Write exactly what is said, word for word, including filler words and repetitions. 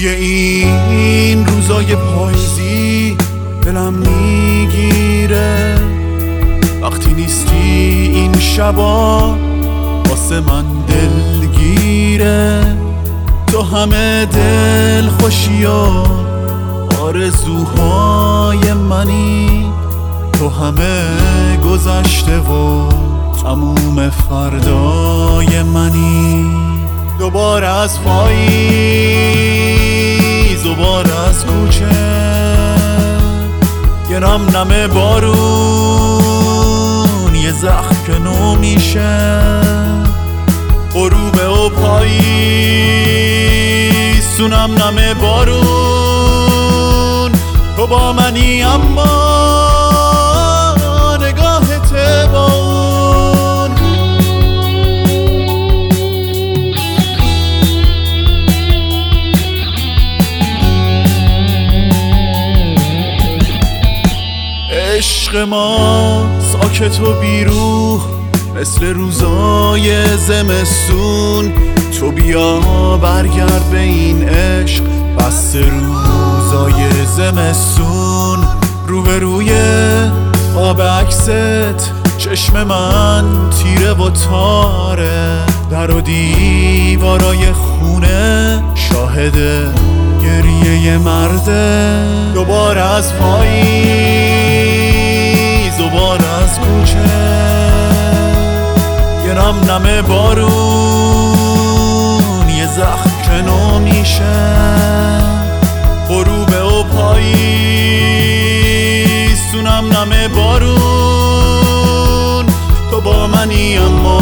توی این روزای پاییزی دلم میگیره وقتی نیستی، این شبا واسه من دلگیره. تو همه دل خوشی و آرزوهای منی، تو همه گذشته و تموم فردای منی. دوباره از پاییز، دوباره از کوچه، یه نم نم بارون، یه زخم که نو میشه. غروبه و پاییز تو نم نم بارون، تو با منی اما نگاهت با اون. عشق ما ساکت و بیروح مثل روزای زمستون. تو بیا برگرد به این عشق بس روزای زمستون. روبروی آب عکست چشم من تیره و تاره، در و دیوارای خونه شاهد گریه مرده. دوباره از پاییز، دوباره از کوچه، یه نم نم بارون، یه زخم که نو میشه. غروبه و پاییز تو نم نم بارون، تو با منی اما